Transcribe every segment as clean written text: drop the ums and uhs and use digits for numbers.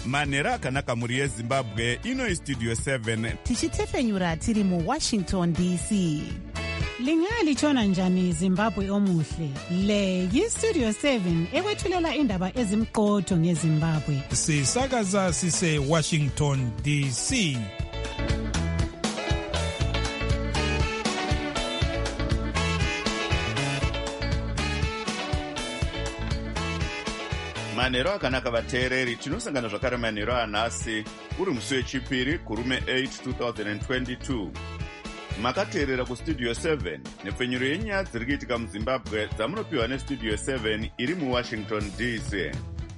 manhero akanaka mhuri yezimbabwe. Ino Studio 7 tichitefenyura tiri muWashington DC. Lingalitshona njani Zimbabwe omuhle? Le yiStudio 7 ekwethulela indaba ezimqotho ngeZimbabwe. Sisakaza sise Washington DC. manhero akanaka vateereri. Tinosangana zvakare manhero anhasi uri musi wechipiri kurume 8 2022. Makateerera kuStudio 7 nepfenyuro yenyaya dziri kuitika muZimbabwe dzamunopiwa neStudio 7 iri muWashington DC.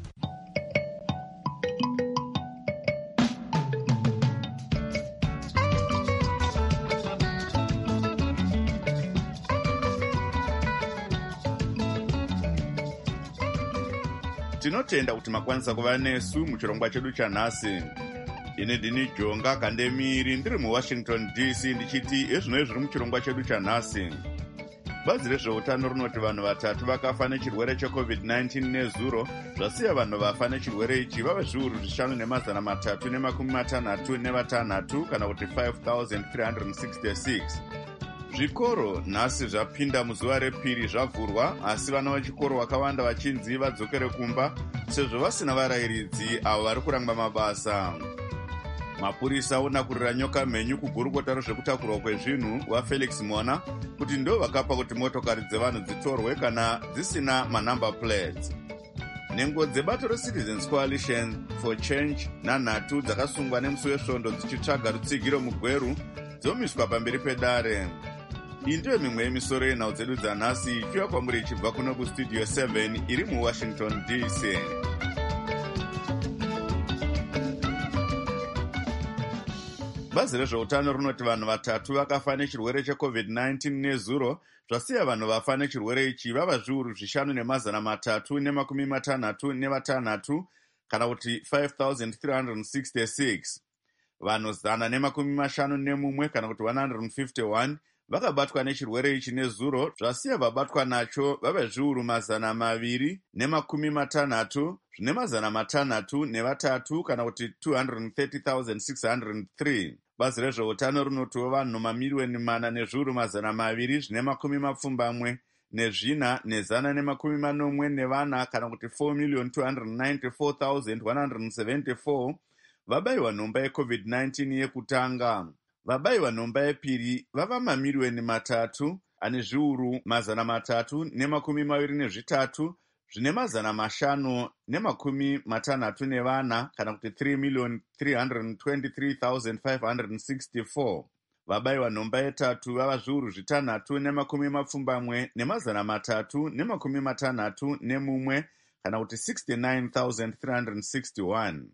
Tinotenda kuti makwanisa kuva nesu muchirongwa chedu chanhasi. Ine ndini Jonga Kandemiri ndiri muWashington DC ndichiti ezvino zviri muchirongwa chedu chanhasi. Bazi rezveutano rinoti vanhu vatatu vakafa nechirwere cheCovid-19 nezuro, zvasiya vanhu vafa nechirwere ichi vava zviuru 5,366 kana kuti 5,366. Zvikoro nhasi zvapinda muzuva repiri zvavhurwa, asi vana vechikoro vakawanda vachinzi vadzokere kumba sezvo vasina varayiridzi avo vari kurangwa mabasa. Mapurisa onakurira nyoka mhenyu kugurukota rezvekutakurwa kwezvinhu waFelix Mona kuti ndo vakapa kuti motokari dzevanhu dzitorwe kana dzisina manumber plates. Nhengo dzebato reCitizens Coalition for Change nanhatu dzakasungwa nemusi wesvondo dzichitsvaga rutsigiro mugweru dzomiswa pamberi pedare. Iyi ndiyo mimwe yemisoro yenhau dzedu dzanhasi ichiva kwamuri ichibva kuno kuStudio 7 iri muWashington DC. Bazi rezveutano rinoti vanhu vatatu vakafa nechirwere cheCovid-19 nezuro, zvasiya vanhu vafa nechirwere ichi vava zviuru 5,366 kana kuti 5,366. Vanhu 151 kana kuti 151 vakabatwa nechirwere ichi nezuro, zvasiya vabatwa nacho vava zviuru 260 zvine 603 kana kuti 230,603. Bazi rezveutano rinotiwo vanhu mamiriyoni 4 nezviuru 200 zvine 70 nezvina ne140 kana kuti 4,294,174 vabayiwa nhomba yeCovid-19 yekutanga. Vabayiwa nhomba yepiri vava mamiriyoni 3 ane zviuru 323 zvine 564 kana kuti 3,323,564. Vabayiwa nhomba yetatu vava zviuru 6,361 kana kuti 69,361.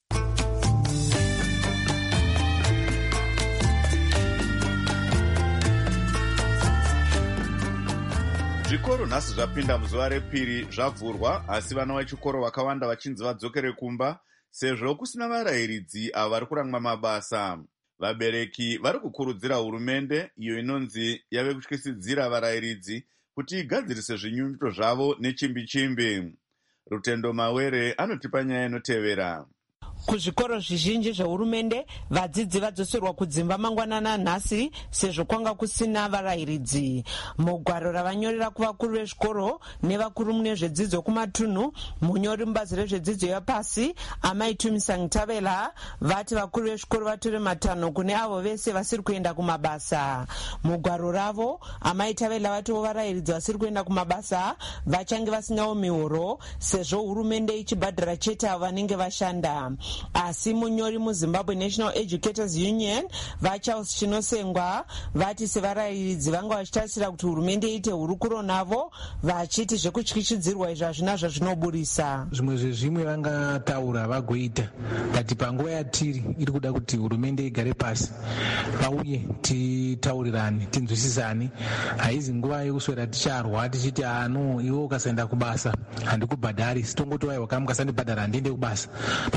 Zvikoro nhasi zvapinda muzuva repiri zvavhurwa, asi vana vechikoro vakawanda vachinzi vadzokere kumba sezvo kusina varayiridzi avo vari kurangwa mabasa. Vabereki vari kukurudzira hurumende iyo inonzi yave kutyisidzira varayiridzi kuti igadzirise zvinyunyuto zvavo nechimbi-chimbi. Rutendo Mawere anotipa nyaya inotevera. Kuzvikoro zvizhinji zvehurumende vadzidzi vadzoserwa kudzimba mangwanana nhasi sezvo kwanga kusina varayiridzi. Mugwaro ravanyorera kuvakuru vezvikoro nevakuru mune zvedzidzo kumatunhu, munyori mubazi rezvedzidzo yapasi Amai Tumisang Tavela vati vakuru vezvikoro vatore matanho kune avo vese vasiri kuenda kumabasa. Mugwaro ravo Amai Tavela vatiwo varayiridzi vasiri kuenda kumabasa vachange vasinawo mihoro sezvo hurumende ichibhadhara chete avo vanenge vashanda. Asi munyori muZimbabwe National Educators Union vaCharles Chinosengwa vati sevarayiridzi vanga vachitarisira kuti hurumende iite hurukuro navo, vachiti zvekutyishidzirwa izvo hazvina zvazvinoburisa. Zvimwe zvezvimwe vangataura vagoita, but panguva yatiri iri kuda kuti hurumende igare pasi pauye titaurirane tinzwisisane. Haizi nguva yekuswera ticharwa tichiti no iwe ukasaenda kubasa handikubhadhari, sitongotovaiwa kama mukasandibhadhara handiende kubasa. But ngatigare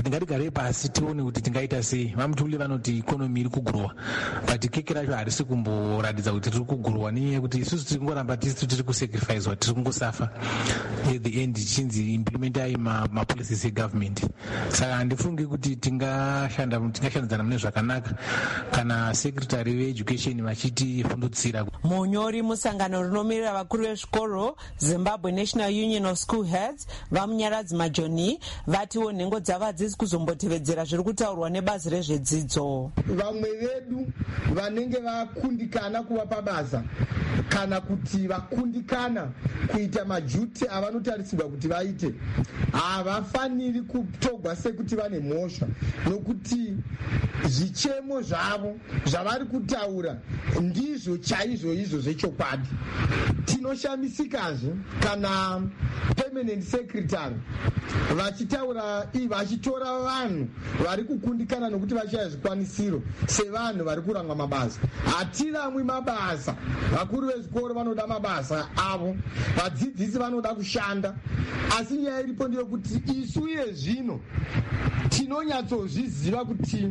tigare pasi tione kuti tingaita sei. Vamutuli vanoti ikonomi iri kugrowa, but keke racho harisi kumboratidza kuti tiri kugrowa, nenyaya yekuti isusu tiri kungoramba tiri kusacrificewa, tiri kungosafa at the end chinzi implementai mapolicies egovernment. Saka handifungi kuti tingashandidzana mune zvakanaka kana secretary veeducation vachitifundutsira. Munyori musangano rinomirira vakuru vezvikoro Zimbabwe National Union of School Heads vamunyaradzi Majoni vatiwo nhengo dzavo hadzisi kuzombotevedzera zviri kutaurwa nebazi rezvedzidzo. Vamwe vedu vanenge vakundikana kuva pabasa kana kuti vakundikana kuita majuti avanotarisirwa kuti vaite havafaniri kutogwa sekuti vane mhosva, nokuti zvichemo zvavo zvavari kutaura ndizvo chaizvo izvo zvechokwadi. Tinoshamisikazve kana permanent secretary vachitora vanhu vari kukundikana nokuti vashaya zvikwanisiro sevanhu vari kurangwa mabasa. Hatiramwi mabasa, vakuru vezvikoro vanoda mabasa avo, vadzidzisi vanoda kushanda, asi nyaya iripo ndeyekuti isu iye zvino tinonyatsozviziva kuti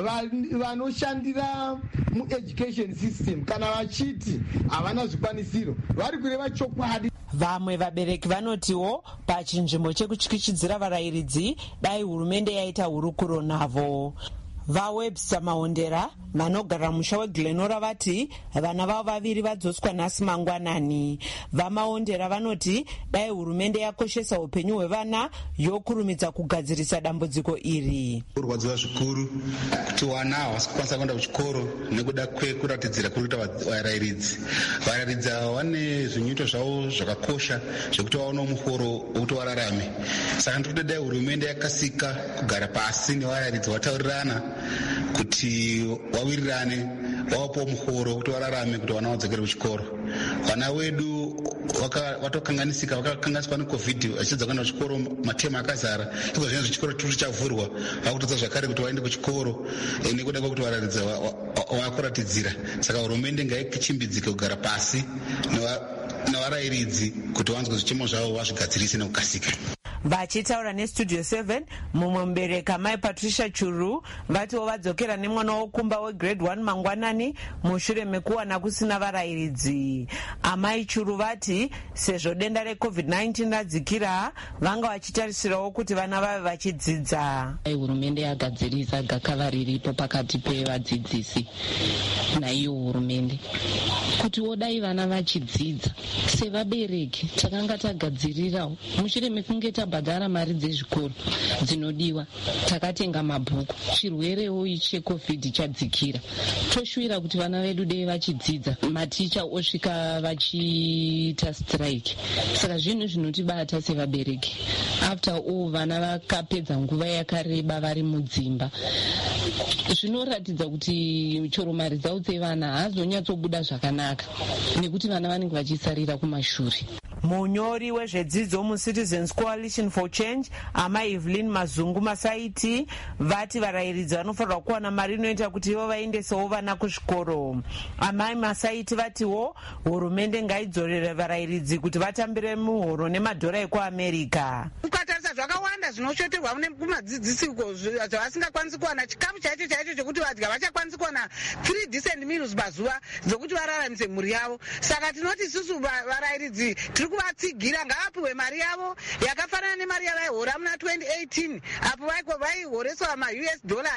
vanoshandira mueducation system kana vachiti havana zvikwanisiro vari kureva chokwadi. Vamwe vabereki vanotiwo pachinzvimbo chekutyichidzira varayiridzi dai hurumende yaita hurukuro navo. VaWebster Maondera vanogara musha weGlenora vati vana vavo vaviri vadzoswa nhasi mangwanani. VaMaondera vanoti dai hurumende yakoshesa upenyu hwevana yokurumidza kugadzirisa dambudziko iri. Kurwadziwa zvikuru kuti vana havasi kukwanisa kuenda kuchikoro nekuda kwekuratidzira kuri kuita varayiridzi. Varayiridzi ava vane zvinyuto zvavo zvakakosha zvekuti vaone muhoro wekuti vararame. Saka ndiri kuti dai hurumende yakasika kugara pasi nevarayiridzi vataurirana kuti wawirirane vawapo muhoro kuti vararame kuti vana vadzokere kuchikoro. Vana vedu vatokanganisika, vakakanganiswa necovid vachidza kuenda kuchikoro matema akazara, iko zvinezvi chikoro chiri chavhurwa vakutodza zvakare kuti vaende kuchikoro nekuda kwekuti varayiridzi vakuratidzira. Saka hurumende ngaichimbidzike kugara pasi nevarayiridzi kuti vanzwe zvichemo zvavo vazvigadzirise nekukasika. Vachitaura neStudio 7 mumwe mubereki amai Patricia Churu vatiwo vadzokera nemwana wokumba wegrade 1 mangwanani mushure mekuwana kusina varayiridzi. Amai Churu vati sezvo denda reCovid-19 radzikira vanga vachitarisirawo kuti vana vave vachidzidza. Hurumende yagadzirisa gakava riripo pakati pevadzidzisi naiyo hurumende kuti wodai vana vachidzidza. Sevabereki takanga tagadzirirawo mushure mekunge tabhadhara mari dzezvikoro dzinodiwa, takatenga mabhuku, chirwerewo cheCovid chadzikira, toshuvira kuti vana vedu dei vachidzidza, maticha osvika vachiita strike. Saka zvinhu zvinotibata sevabereki. After all vana vakapedza nguva yakareba vari mudzimba, zvinoratidza kuti choro mari dzavo dzevana hazonyatsobuda zvakanaka nekuti vana vanenge vachisarira kumashure. Munyori wezvedzidzo muCitizens Coalition for Change amai Evelyn Mazungu Masaiti vati varayiridzi vanofanirwa kuwana mari inoita kuti ivo vaendesewo vana kuzvikoro. Amai Masaiti vatiwo hurumende ngaidzorere varayiridzi kuti vatambire muhoro nemadhora ekuAmerica. Ukatarisa zvakawanda zvinoshoterwa kumadzidzisi zvavasingakwanisi kuwana chikafu chaicho chaicho chekuti vadya vachakwanisi kuwana 3 decent meals pazuva dzokuti vararamise mhuri yavo. Saka tinoti isusu varayiridzi tiri kuvatsigira ngavapiwe mari yavo yakafanana nemari yavaihora muna 2018 apo vaihoreswa maUS dollar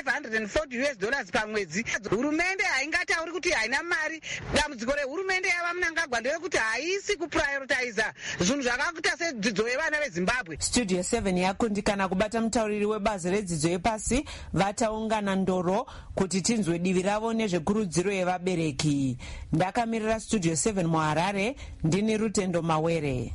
$540 pamwedzi. Hurumende haingatauri kuti haina mari. Dambudziko rehurumende yava munangagwa ndeyekuti haisi kuprioritiza zvinhu zvakakuita sedzidzo yevana veZimbabwe. Studio 7 yakundikana kubata mutauriri webazi redzidzo yepasi vataungana ndoro kuti tinzwe divi ravo nezvekurudziro yevabereki. Ndakamirira Studio 7 muHarare, ndini Rutendo Mawere.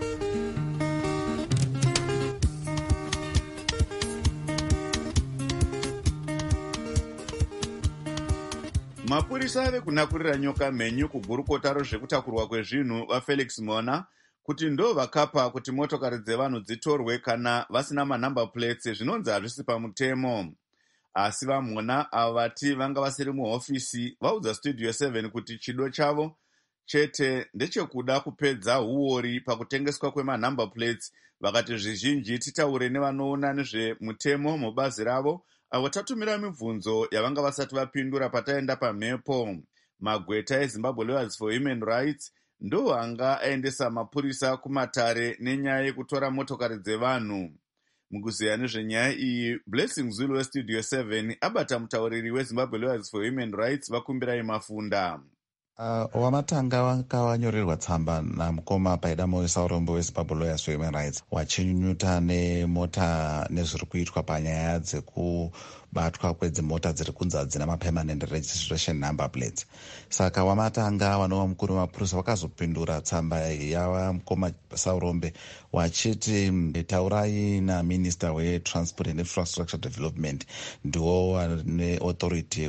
Mapurisa vekunakurira nyoka mhenyu kugurukota rozvekutakurwa kwezvinhu vaFelix Mona kuti ndo vakapa kuti motokari dzevanhu dzitorwe kana vasina manhamba plates zvinonzi hazvisi pamutemo. Asi vaMona ava vati vanga vasiri muhofisi vaudza Studio 7 kuti chido chavo chete ndechekuda kupedza uori pakutengeswa kwemanumber plates. Vakati zvizhinji titaure nevanoona nezvemutemo mubazi ravo avo tatumira mibvunzo yavanga vasati vapindura pataenda pamhepo. Magweta eZimbabwe Lawyers for Human Rights ndo anga aendesa mapurisa kumatare nenyaya yekutora motokari dzevanhu. Mukuziya nezvenyaya iyi, Blessing Zulu weStudio 7 abata mutauriri weZimbabwe Lawyers for Human Rights Vakumbirai Mafunda. Wamatanga wakawanyorerwa tsamba namukoma Paidamo weSaurombo weZimbabwe Lawyers for Human Rights wachinyunyuta nemota nezviri kuitwa panyaya dzekubatwa kwedzimota dziri kunzi hadzina mapermanent registration number plates. Saka Wamatanga wanova mukuru wemapurisa wakazopindura tsamba yava mukoma Saurombe wachiti taurai naMinista weTransport and Infrastructure Development, ndiwo wane authority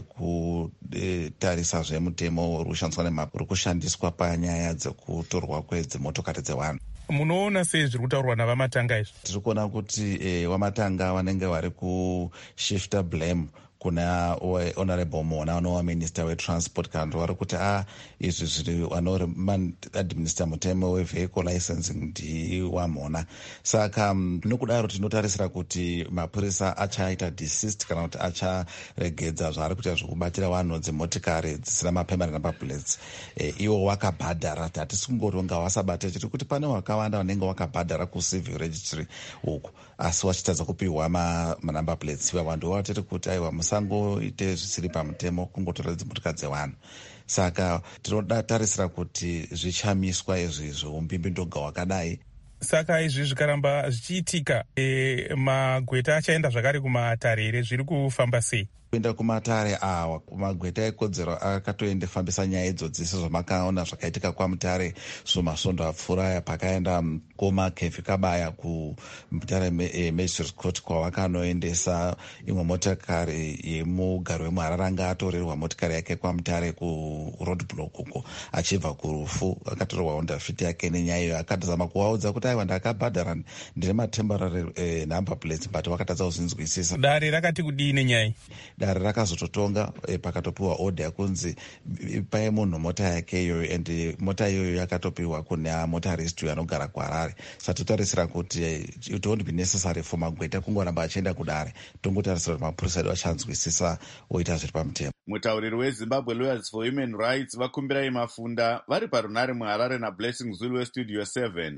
yekutarisa zvemutemo uri kushandiswa panyaya dzekutorwa kwedzimotokari dzevanhu. Munoona sei zviri kutaurwa navamatanga izvi? Tiri kuona kuti Wamatanga vanenge vari kushifta blame kuna honorable Mona anova minister weTransport, kana vari kuti izvi zviri administer mutemo wevehicle licensing ndiwaMona. Saka nokudaro tinotarisira kuti mapurisa achaita desist kana kuti acharegedza zvaari kuita zvekubatira vanhu dzimotikari dzisina mapermanent number plates. Iwo wakabhadhara, hatisi kungoronga wasabate, tiri kuti pane wakawanda vanenge wakabhadhara kucivil registry uku asi wachitadza kupiwa manumber plates. Vanhu vatiri kuti aiwa musangoite zvisiri pamutemo kungotora dzimotikari dzevanhu. Saka tinotarisira kuti zvichamiswa izvi zveumbimbi ndoga wakadai. Saka izvi zvikaramba zvichiitika, magweta achaenda zvakare kumatare here? Zviri kufamba sei? Kuenda kumatare awa magweta ekodzero akatoendefambisa nyaya idzodzi sezvamakaona zvakaitika kwaMutare zvomasvondo apfuura pakaenda komakefi kabaya kumutare magistrate court kwavakanoendesa imwe motikari yemugari wemuHarare anga atorerwa motikari yake kwaMutare kuroadblock uko achibva kurufu, akatorerwa Honda Fit yake nenyaya iyo. akatazama kuvaudza kuti aiwa ndakabhadhara ndine matemporary number plates but vakatadza kuzvinzwisisa. Dare rakati kudii nenyaya? Dare rakazototonga pakatopiwa order yakunzi ipai munhu mota yake iyoyo, and mota iyoyo yakatopiwa kuna motarist anogara kuHarare. Saka totarisira kuti it won't be necessary for magweta kungoramba achienda kudare, tongotarisira kuti mapurisa edu achanzwisisa oita zviri pamutemo. Mutauriri weZimbabwe Lawyers for Human Rights Vakumbirai Mafunda vari parunare muHarare naBlessing Zulu weStudio 7.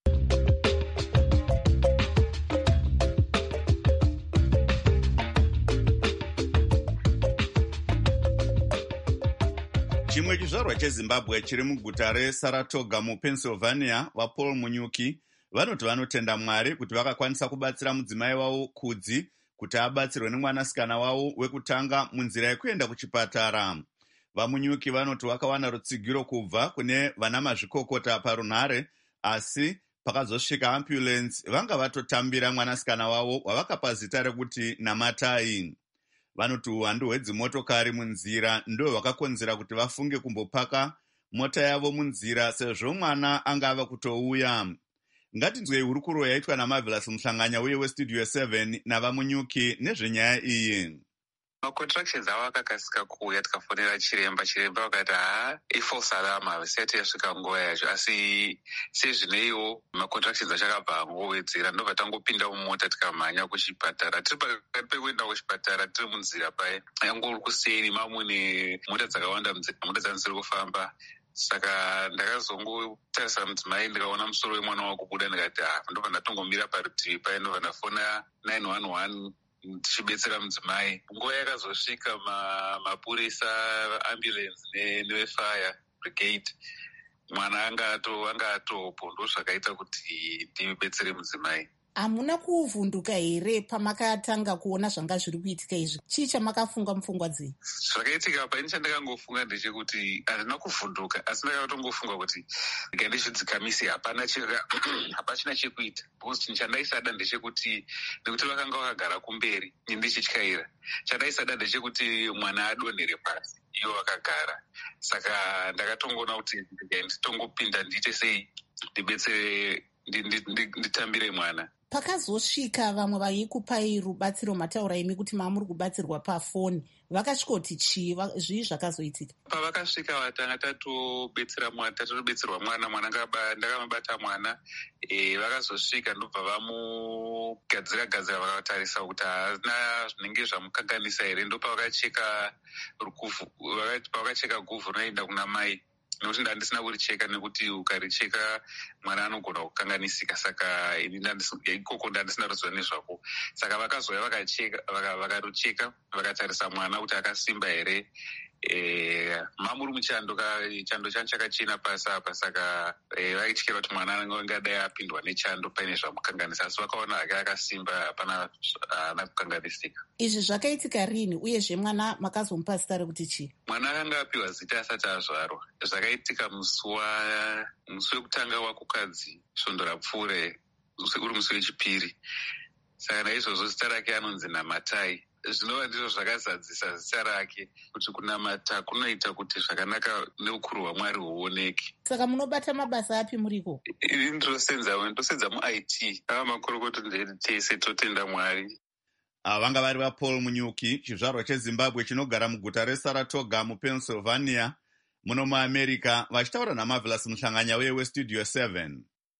Chimwe chizvarwa cheZimbabwe chiri muguta reSaratoga muPennsylvania, vaPaul Munyuki vanoti vanotenda Mwari kuti vakakwanisa kubatsira mudzimai wavo Kudzi kuti abatsirwe nemwanasikana wavo wekutanga munzira yekuenda kuchipatara. VaMunyuki vanoti vakawana rutsigiro kubva kune vana mazvikokota parunhare, asi pakazosvika ambulance vanga vatotambira mwanasikana wavo wavakapa zita rekuti Namatai. Vanoti uwandu hwedzimotokari munzira ndo hwakakonzera kuti vafunge kumbopaka mota yavo munzira sezvo mwana angava kutouya. Ngatinzwei hurukuro yaitwa naMarvelous Muhlanganya uye weStudio 7 navaMunyuki nezvenyaya iyi. Macontractions avo akakasika kuuya, tikafonera chiremba vakati ifalse alarm havisati yasvika nguva yacho, asi sezvineiwo macontractions achakabva angowedzera ndobva tangopinda mumota tikamhanya kuchipatara. Tiri pakati pekuenda kuchipatara tiri munzira paya yangori kuseri mamune mota dzakawanda, mota dzanziri kufamba. Saka ndakazongotarisa mudzimai ndikaona musoro wemwana wako kubuda, ndikati ndobva ndatongomira parutivi paya, ndobva ndafona 911 tichibetsera mudzimai. Nguva yakazosvika mapurisa, ambulance nevefire brigade, mwana anga atopo, ndo zvakaita kuti ndibetsere mudzimai. Hamuna kuvhunduka here pamakatanga kuona zvanga zviri kuitika izvi? Chii chamakafunga mupfungwa dzenyu? Zvakaitika paini chandakangofunga ndechekuti handina kuvhunduka, asi ndakatongofunga kuti ndizvidzikamise, hapachina chekuita. Because chinhu chandaisada ndechekuti nekuti vakanga vakagara kumberi ndichityaira, chandaisada ndechekuti mwana adonhere pasi ivo vakagara. Saka ndakatongoona kuti nditongopinda ndiite sei ndibetsere, nditambire mwana. pakazosvika vamwe vaikupai rubatsiro mataura imi kuti mamuri kubatsirwa pafoni vakasvikoti chii zvii zvakazoitika? Pavakasvika vatanga tatobetserwa mwana ndakamubata mwana vakazosvika ndobva vamugadzira vakatarisa kuti haana zvinenge zvamukanganisa here. Ndopavakacheka guvhu rinoenda kuna mai, nokuti ndandisina kuricheka nekuti ukaricheka mwana anogona kukanganisika. Saka ikoko ndandisina ruzivo nezvako. Saka vakazouya vakarucheka vakatarisa mwana kuti akasimba here. Mamuri muchando chando changu chakachena pasi apa. Saka vaityira kuti mwana angadai apindwa nechando paine zvamukanganisa, asi vakaona hake akasimba, hapana kukanganisika. Izvi zvakaitika rini uyezve mwana makazomupa zita rekuti chii? Mwana akanga apiwa zita asati azvarwa. Zvakaitika musi wekutanga wakukadzi svondo rapfuure uri musi wechipiri. Saka naizvozvo zita rake anonzi Namatai. Zvinova ndizvo zvakazadzisa zita rake, kuti kunamata kunoita kuti zvakanaka neukuru hwaMwari huoneke. Saka munobata mabasa api muriko? Ndosenza muIT. Ava makorokota tese totenda Mwari. Vanga vari vaPaul Munyuki, chizvarwa cheZimbabwe chinogara muguta reSaratoga muPennsylvania muno muAmerica, vachitaura naMarvelous Muhlanganya weStudio 7.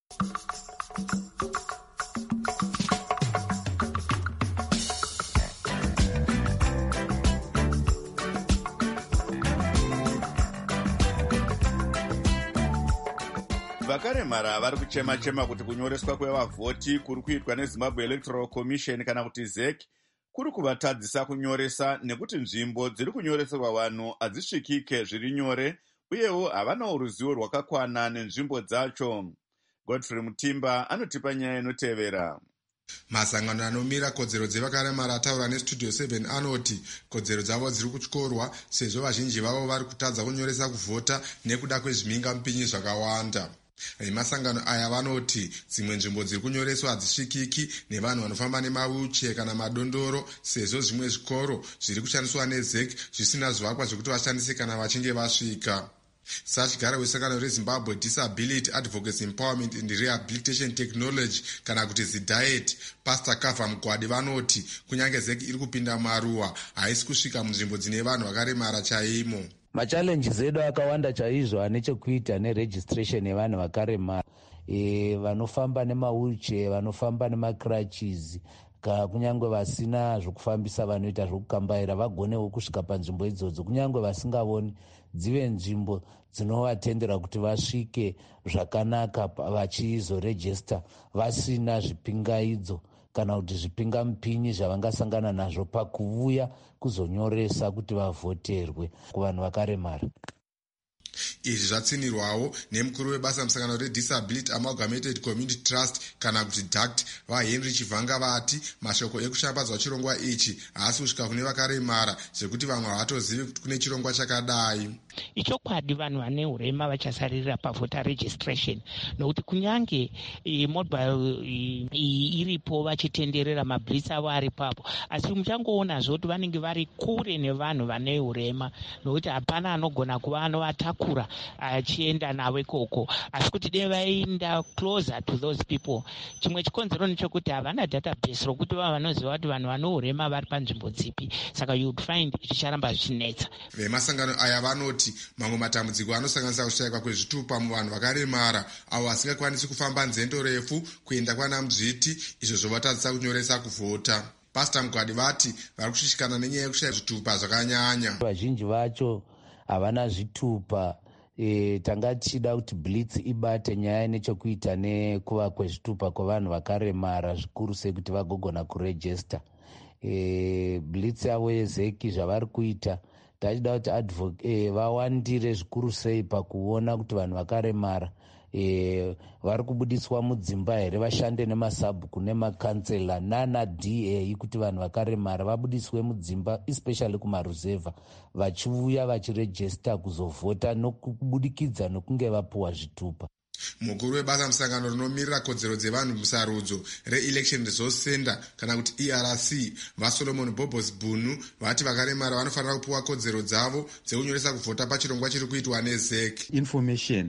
Vakaremara vari kuchema-chema kuti kunyoreswa kwevavhoti kuri kuitwa neZimbabwe Electoral Commission kana kuti ZEC kuri kuvatadzisa kunyoresa, nekuti nzvimbo dziri kunyoreserwa vanhu hadzisvikike zviri nyore, uyewo havanawo ruzivo rwakakwana nenzvimbo dzacho. Godfrey Mutimba anotipa nyaya inotevera. Masangano anomira kodzero dzevakaremara ataura neStudio 7 anoti kodzero dzavo dziri kutyorwa sezvo vazhinji vavo vari kutadza kunyoresa kuvhota nekuda kwezvimingamupinyi zvakawanda. Vemasangano aya vanoti dzimwe nzvimbo dziri kunyoreswa hadzisvikiki nevanhu vanofamba nemawheelchair kana madondoro, sezvo zvimwe zvikoro zviri kushandiswa neZEC zvisina zvivakwa zvekuti vashandise kana vachinge vasvika. Sachigara wesangano reZimbabwe Disability Advocacy Empowerment and Rehabilitation Technology kana kuti ZIDAET, Pastor Kava Mugwadi vanoti kunyange ZEC iri kupinda maruwa haisi kusvika munzvimbo dzine vanhu vakaremara chaimo. Machallenges edu akawanda chaizvo ane chekuita neregistration yevanhu vakaremara, vanofamba nemawheelchair, vanofamba nemacrutches, kunyange vasina zvokufambisa vanoita zvokukambaira vagonewo kusvika panzvimbo idzodzo, kunyange vasingavoni dzive nzvimbo dzinovatendera kuti vasvike zvakanaka vachizorejista vasina zvipingaidzo kana kuti zvipingamupinyi zvavangasangana nazvo pakuuya kuzonyoresa kuti vavhoterwe kuvanhu vakaremara. Izvi zvatsinirwawo nemukuru webasa musangano reDisability Amalgamated Community Trust kana kuti DACT vaHenry Chivhanga vati mashoko ekushambadzwa chirongwa ichi haasi kusvika kune vakaremara zvekuti vamwe havatozivi kuti kune chirongwa chakadai. Ichokwadi vanhu vane urema vachasarira pavota registration, nokuti kunyange mobile iripo vachitenderera mablitz avo ari papo, asi muchangoonazvo kuti vanenge vari kure nevanhu vane urema, nokuti hapana anogona kuva anovatakura achienda navo ikoko, asi kuti dei vaenda closer to those people. Chimwe chikonzero nechekuti havana database rokuti vanoziva kuti vanhu vane urema vari panzvimbo dzipi, saka you would find zvicharamba zvichinetsa. Vemasangano aya vanoti mamwe matambudziko anosanganisa kushayikwa kwezvitupa muvanhu vakaremara avo vasingakwanisi kufamba nzendo refu kuenda kwanamuzviti, izvo zvovatadzisa kunyoresa kuvhota. Pastor Mugwadi vati vari kushushikana nenyaya yekushaya zvitupa zvakanyanya. Vazhinji vacho havana zvitupa. Tanga tichida kuti blitz ibate nyaya nechekuita nekuva kwezvitupa kwavanhu vakaremara zvikuru sekuti vagogona kurejista. Blitz yavo yeZEC zvavari kuita tachida kuti vawandire zvikuru sei pakuona kuti vanhu vakaremara vari kubudiswa mudzimba here, vashande nemasabhuku nemakansela nana-DA kuti vanhu vakaremara vabudiswe mudzimba especially kumaruzevha vachiuya vachirejista kuzovhota nokubudikidza nokunge vapuwa zvitupa. Mukuru webasa musangano rinomirira kodzero dzevanhu musarudzo reElection Resource Center kana kuti ERC vaSolomon Bobos Bunu vati vakaremara vanofanira kupuwa kodzero dzavo dzekunyoresa kuvhota pachirongwa chiri kuitwa neZEC. Information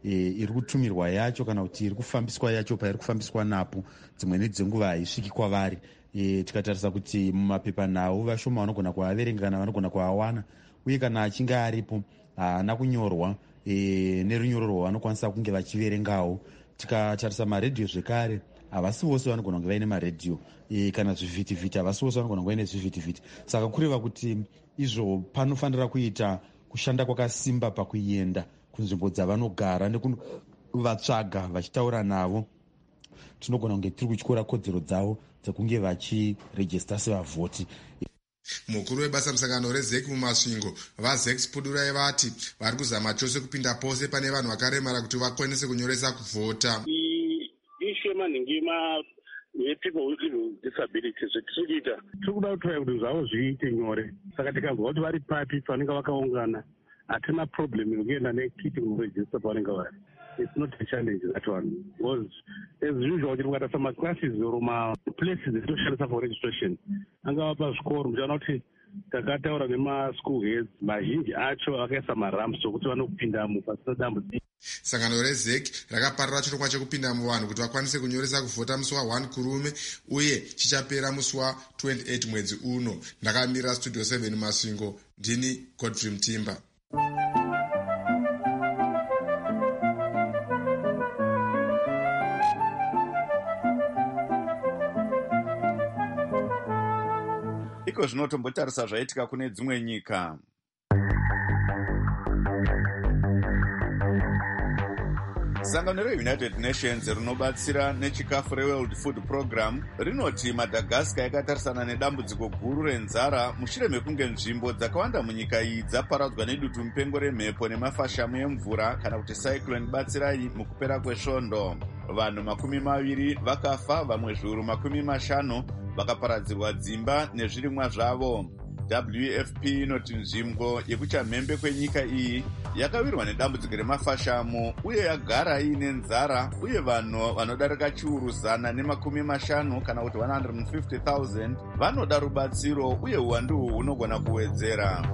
iri kutumirwa yacho kana kuti iri kufambiswa yacho pairi kufambiswa napo dzimweni dzenguva haisviki kwavari. Tikatarisa kuti mumapepanhau vashoma vanogona kuaverenga kana vanogona kuawana, uye kana achinge aripo haana kunyorwa nerunyoro rwavanokwanisa kunge vachiverengawo. Tikatarisa maredhiyo zvekare, havasi vose vanogona kunge vaine maredhiyo, kana zvivhitivhiti havasi vose vanogona kunge vaine zvivhitivhiti. Saka kureva kuti izvo panofanira kuita kushanda kwakasimba pakuenda kunzvimbo dzavanogara nekuvatsvaga vachitaura navo. Tinogona kunge tiri kutyora kodzero dzavo dzekunge vachirejista sevavhoti. Mukuru webasa musangano rezeki mumasvingo vazex pudurai vati vari kuzama chose kupinda pose pane vanhu vakaremara kuti vakwanise kunyoresa kuvhota. Ishe manhingima yepeople with disabilities zvetiri kuita tiri kuda kutoya kuti zvavo zviite nyore. Saka tikabva kuti vari papi pavanenge vakaungana hatina problem yekuenda nekiti kuregister pavanenge vari. It's not a challenge, that one. Because as usual, you got some classes or places that don't for registration. Anga pazvikoro muchaona kuti takataura nema-school heads mazhinji acho akaisa maramps okuti vanopindamo pasina dambudziko. Sangano rezeki rakaparira chirongwa chekupinda muvanhu kuti vakwanise kunyoresa kuvhota musi wa1 kurume uye chichapera musi wa28 mwedzi uno. Ndakamirira Studio 7 Masvingo, ndini Godfrey Mtimba. Iko zvinotombotarisa zvaitika kune dzimwe nyika. Sangano reUnited Nations rinobatsira nechikafu reWorld Food Program rinoti Madagascar yakatarisana nedambudziko guru renzara mushure mekunge nzvimbo dzakawanda munyika iyi dzaparadzwa nedutu mupengo remhepo nemafashamu emvura kana kuti cyclone batsirai mukupera kwesvondo. Vanhu 20 vakafa, vamwe zviuru 50 vakaparadzirwa dzimba nezvirimwa zvavo. WFP inoti nzvimbo yekuchamhembe kwenyika iyi yakawirwa nedambudziko remafashamu uye yagara iine nzara, uye vanhu vanodarika chiuru 150 kana kuti 150,000 vanoda rubatsiro, uye uwandu uhu hunogona kuwedzera.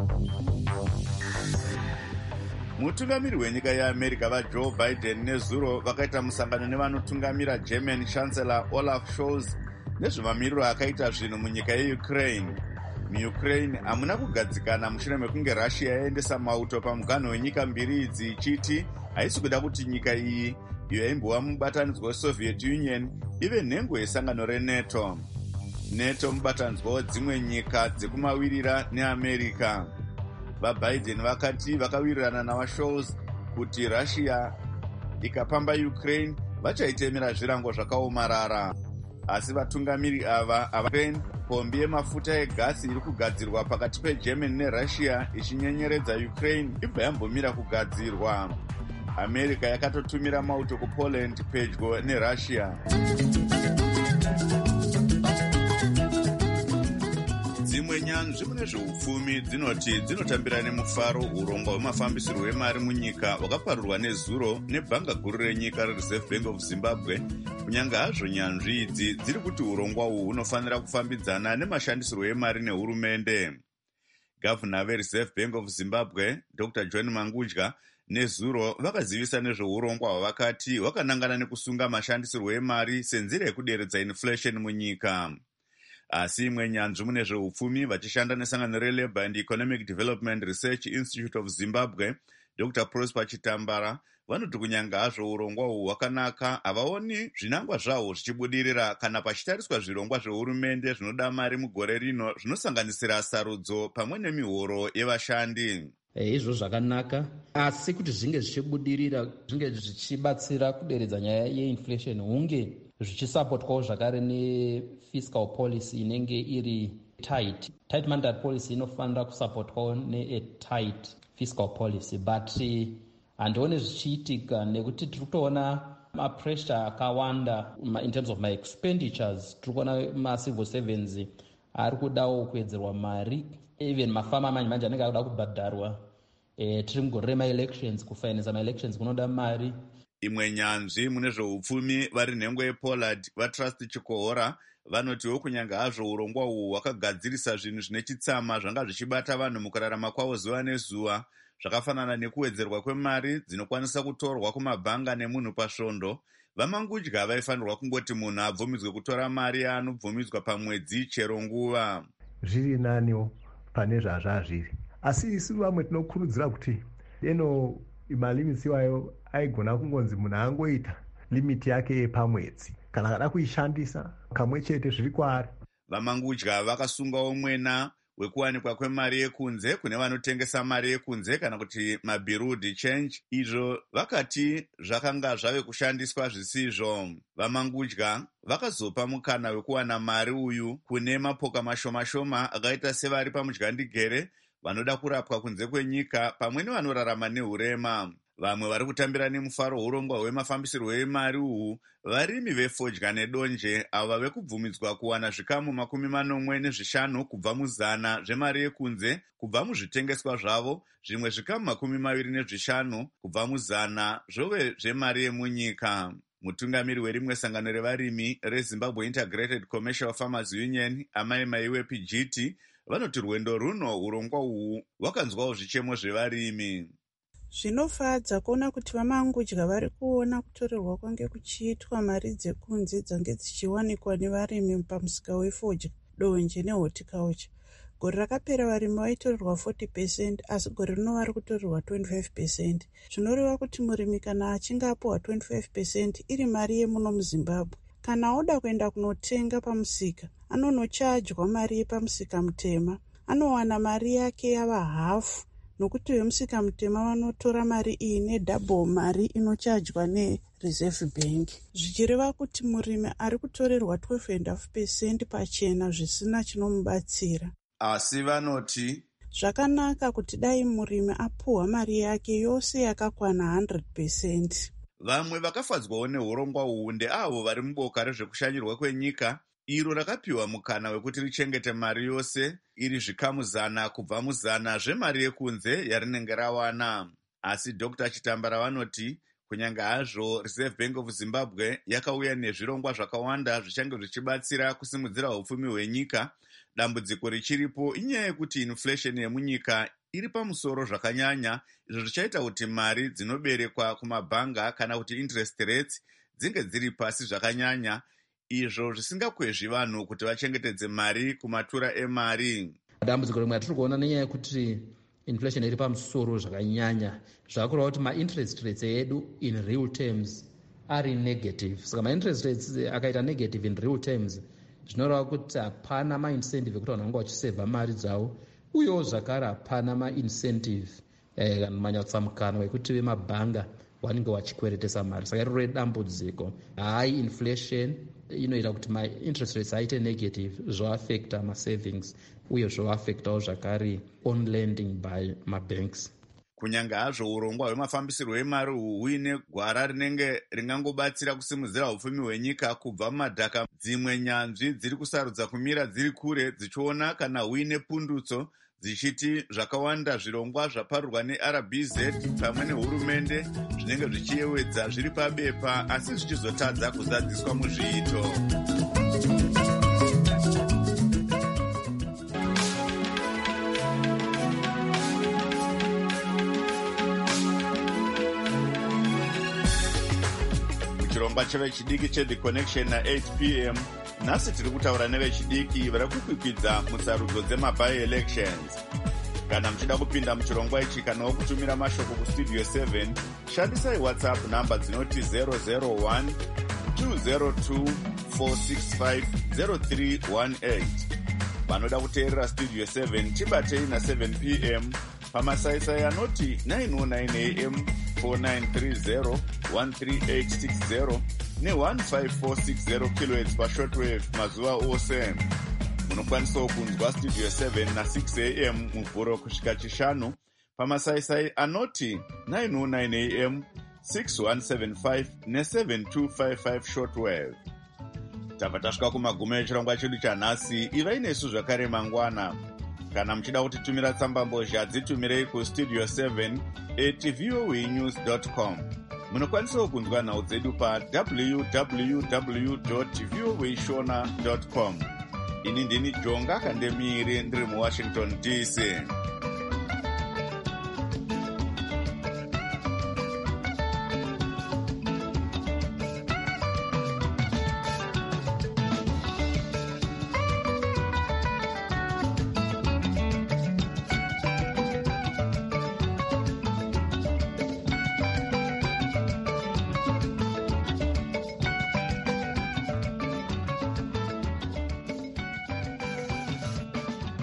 Mutungamiri wenyika yeAmerica vaJoe Biden nezuro vakaita musangano nevanotungamira German Chancellor Olaf Scholz nezvemamiriro akaita zvinhu munyika yeUkraine. MuUkraine hamuna kugadzikana mushure mekunge Russia yaendesa mauto pamuganho wenyika mbiri idzi ichiti haisi kuda kuti nyika iyi iyo yaimbova mubatanidzwa weSoviet Union ive nhengo yesangano reNATO. NATO mubatanidzwa wedzimwe nyika dzekumawirira neAmerica. VaBiden vakati vakawirirana navaScholz kuti Russia ikapamba Ukraine vachaitemera zvirango zvakaomarara. Asi vatungamiri ava Ukraine, pombi yemafuta egasi iri kugadzirwa pakati peGermany neRussia ichinyenyeredza Ukraine ibva yambomira kugadzirwa. America yakatotumira mauto kuPoland pedyo neRussia. Dzimwe nyanzvi mune zveupfumi dzinoti dzinotambira nemufaro urongwa hwemafambisiro hwemari munyika hwakaparurwa nezuro nebhanga guru renyika reReserve Bank of Zimbabwe, kunyange hazvo nyanzvi idzi dziri kuti urongwa uhu hunofanira kufambidzana nemashandisirwo emari nehurumende. Gavhuna veReserve Bank of Zimbabwe Dr. John Mangudya nezuro vakazivisa nezveurongwa hwavakati hwakanangana nekusunga mashandisirwo emari senzira yekuderedza inflation munyika. Asi imwe nyanzvi mune zveupfumi vachishanda nesangano reLabour and Economic Development Research Institute of Zimbabwe Dr. Prosper Chitambara vanoti kunyange hazvo urongwa uhu hwakanaka, havaoni zvinangwa zvahwo zvichibudirira kana pachitariswa zvirongwa zvehurumende zvinoda mari mugore rino zvinosanganisira sarudzo pamwe nemihoro yevashandi. Izvo zvakanaka, asi kuti zvinge zvichibudirira, zvinge zvichibatsira kuderedza nyaya yeinflation, hunge zvichisapotwawo zvakare nefiscal policy inenge iri tight monetary policy inofanira kusapotwawo ne-tight fiscal policy, but handione zvichiitika nekuti tiri kutoona mapressure akawanda in terms of my expenditures. Tiri kuona macivil servants ari kudawo kuwedzerwa mari, even mafama manje anenge akuda kubhadharwa. Tiri mugore remaelections, kufinanisa maelections kunoda mari. Imwe nyanzvi mune zveupfumi vari nhengo yePollard vaTrust Chikohora vanotiwo kunyange hazvo urongwa uhu hwakagadzirisa zvinhu zvine chitsama zvanga zvichibata vanhu mukurarama kwavo zuva nezuva, zvakafanana nekuwedzerwa kwemari dzinokwanisa kutorwa kumabhanga nemunhu pasvondo, vamangudya vaifanirwa kungoti munhu abvumidzwe kutora mari yaanobvumidzwa pamwedzi chero nguva. Zviri naniwo pane zvazvazviri, asi isu vamwe tinokurudzira kuti malimiti iwayo aigona kungonzi munhu angoita limiti yake yepamwedzi, kana kada kuishandisa kamwe chete zviri kwaari. Vamangudya vakasungawo mwena wekuwanikwa kwemari yekunze kune vanotengesa mari yekunze kana kuti mabirudi change, izvo vakati zvakanga zvave kushandiswa zvisizvo. Vamangudya vakazopa mukana wekuwana mari uyu kune mapoka mashoma-shoma akaita sevari pamudyandigere, vanoda kurapwa kunze kwenyika pamwe nevanorarama nehurema. Vamwe vari kutambira nemufaro urongwa hwemafambisirwo emari uhu varimi vefodya nedonje, avo vave kubvumidzwa kuwana zvikamu 45 kubva muzana zvemari yekunze kubva muzvitengeswa zvavo, zvimwe zvikamu 25 kubva muzana zvove zvemari yemunyika. Mutungamiri werimwe sangano revarimi reZimbabwe Integrated Commercial Farmers Union, Amai Maiwe PGT, vanoti rwendo runo urongwa uhu wakanzwawo zvichemo zvevarimi. Zvinofadza kuona kuti vamangudya vari kuona kutorerwa kwange kuchiitwa mari dzekunze dzange dzichiwanikwa nevarimi pamusika wefodya, donje nehorticulture. Gore rakapera varimi vaitorerwa 40%, asi gore rino vari kutorerwa 25%. Zvinoreva kuti murimi kana achinge apuwa 25% iri mari yemuno muZimbabwe, kana oda kuenda kunotenga pamusika anonochajwa mari yepamusika mutema, anowana mari yake yava hafu, nokuti vemusika mutema vanotora mari iyi nedouble mari inochajwa neReserve Bank, zvichireva kuti murimi ari kutorerwa 12.5% pachena zvisina chinomubatsira. Asi vanoti zvakanaka kuti dai murimi apuhwa mari yake yose yakakwana 100%. Vamwe vakafadzwawo neurongwa uhu ndeavo vari muboka rezvekushanyirwa kwenyika, iro rakapiwa mukana wekuti richengete mari yose iri zvikamu 100 kubva muzana zvemari yekunze yarinenge rawana. Asi Dr. Chitambara vanoti kunyange hazvo Reserve Bank of Zimbabwe yakauya nezvirongwa zvakawanda zvichange zvichibatsira kusimudzira upfumi hwenyika, dambudziko richiripo inyaya yekuti inflation yemunyika iri pamusoro zvakanyanya, izvo zvichaita kuti mari dzinoberekwa kumabhanga kana kuti interest rates dzinge dziri pasi zvakanyanya, izvo zvisingakwezvi vanhu kuti vachengetedze mari kumatura emari. Dambudziko rimwe ratiri kuona nenyaya yekuti inflation iri pamusoro zvakanyanya, zvakureva kuti ma-interest rates edu in real terms ari negative. Saka ma-interest rates akaita negative in real terms, zvinoreva kuti hapana ma-incentive ekuti vanhu vanga vachisevha mari dzavo, uyewo zvakare hapana ma-incentive manyatsamukano wekuti vemabhanga vanenge vachikweretesa mari. Saka iroro dambudziko. High inflation inoita kuti ma-interest rates aite negative, zvoaffecta ma-savings uye zvoaffectawo zvakare on lending by mabanks. Kunyange hazvo urongwa hwemafambisirwo emari uhu huine gwara rinenge ringangobatsira kusimudzira upfumi hwenyika kubva mumadhaka, dzimwe nyanzvi dziri kusarudza kumira dziri kure dzichiona kana huine pundutso, dzichiti zvakawanda zvirongwa zvaparurwa neRBZ pamwe nehurumende zvinenge zvichiyewedza zviri pabepa asi zvichizotadza kuzadziswa muzviito. Chirongwa chevechidiki cheThe Connection na8 p.m. Nhasi tiri kutaura nevechidiki vari kukwikwidza mutsarudzo dzemabi-elections. Kana muchida kupinda muchirongwa ichi kana kutumira mashoko kustudio 7, shandisai WhatsApp namba dzinoti 001 202 465 0318. Vanoda kuteerera studio 7 tibatei na7 p.m. pamasaisai anoti 909 am 4930 13860 ne-15460 kHz pashortwave mazuva ose. Munokwanisawo kunzwa studio 7 na6 am muvhuro kusvika chishanu pamasaisai anoti 909 am 6175 ne-7255 shortwave. Tabva tasvika kumagumo echirongwa chedu chanhasi. Ivai nesu zvakare mangwana. Kana muchida kutitumira tsamba mbozha dzitumirei kustudio 7 @voanews.com. Munokwanisawo kunzwa nhau dzedu pa www.voashona.com. Ini ndini Jonga Kandemire ndiri muWashington DC.